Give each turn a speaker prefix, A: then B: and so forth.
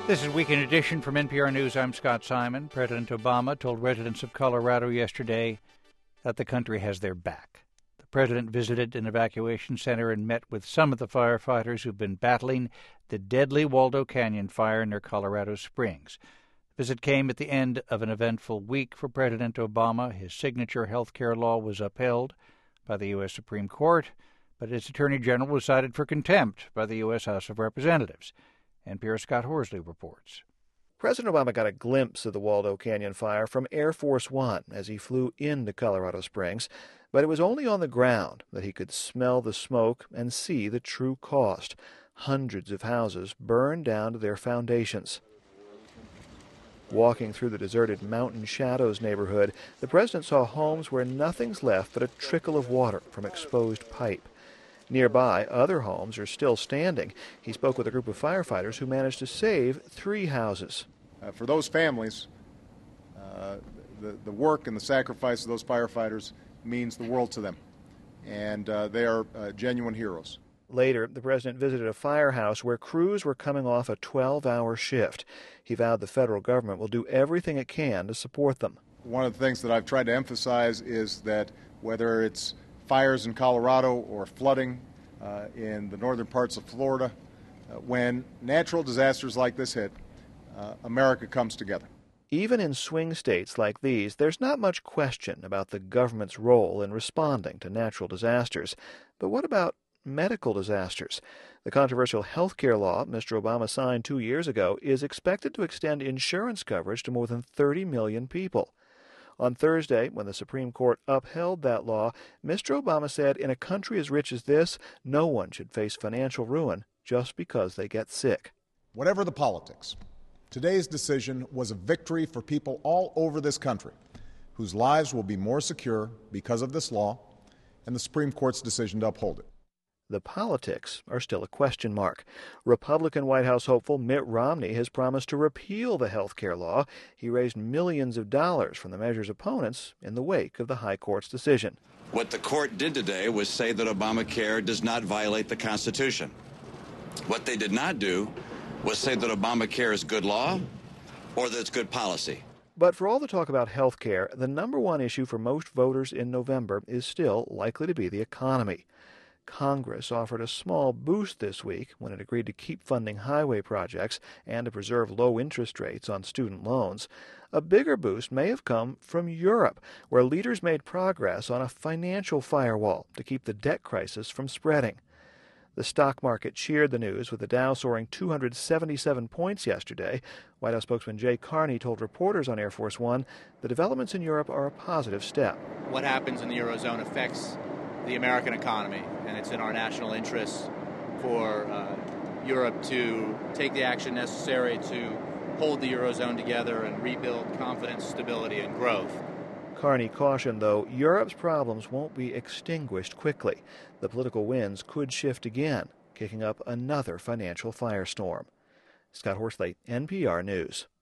A: This is Weekend Edition from NPR News. I'm Scott Simon. President Obama told residents of Colorado yesterday that the country has their back. The president visited an evacuation center and met with some of the firefighters who've been battling the deadly Waldo Canyon fire near Colorado Springs. The visit came at the end of an eventful week for President Obama. His signature health care law was upheld by the U.S. Supreme Court, but its Attorney General was cited for contempt by the U.S. House of Representatives. NPR's Scott Horsley reports.
B: President Obama got a glimpse of the Waldo Canyon fire from Air Force One as he flew into Colorado Springs, but it was only on the ground that he could smell the smoke and see the true cost. Hundreds of houses burned down to their foundations. Walking through the deserted Mountain Shadows neighborhood, the president saw homes where nothing's left but a trickle of water from exposed pipe. Nearby, other homes are still standing. He spoke with a group of firefighters who managed to save 3 houses.
C: For those families, the work and the sacrifice of those firefighters means the world to them, and they are genuine heroes.
B: Later, the president visited a firehouse where crews were coming off a 12-hour shift. He vowed the federal government will do everything it can to support them.
C: One of the things that I've tried to emphasize is that whether it's fires in Colorado or flooding in the northern parts of Florida, when natural disasters like this hit, America comes together.
B: Even in swing states like these, there's not much question about the government's role in responding to natural disasters. But what about medical disasters? The controversial health care law Mr. Obama signed 2 years ago is expected to extend insurance coverage to more than 30 million people. On Thursday, when the Supreme Court upheld that law, Mr. Obama said in a country as rich as this, no one should face financial ruin just because they get sick.
C: Whatever the politics, today's decision was a victory for people all over this country whose lives will be more secure because of this law and the Supreme Court's decision to uphold it.
B: The politics are still a question mark. Republican White House hopeful Mitt Romney has promised to repeal the health care law. He raised millions of dollars from the measure's opponents in the wake of the High Court's decision.
D: What the court did today was say that Obamacare does not violate the Constitution. What they did not do was say that Obamacare is good law or that it's good policy.
B: But for all the talk about health care, the number one issue for most voters in November is still likely to be the economy. Congress offered a small boost this week when it agreed to keep funding highway projects and to preserve low interest rates on student loans. A bigger boost may have come from Europe, where leaders made progress on a financial firewall to keep the debt crisis from spreading. The stock market cheered the news, with the Dow soaring 277 points yesterday. White House spokesman Jay Carney told reporters on Air Force One the developments in Europe are a positive step.
E: What happens in the Eurozone affects the American economy, and it's in our national interests for Europe to take the action necessary to hold the Eurozone together and rebuild confidence, stability, and growth.
B: Carney cautioned, though, Europe's problems won't be extinguished quickly. The political winds could shift again, kicking up another financial firestorm. Scott Horsley, NPR News.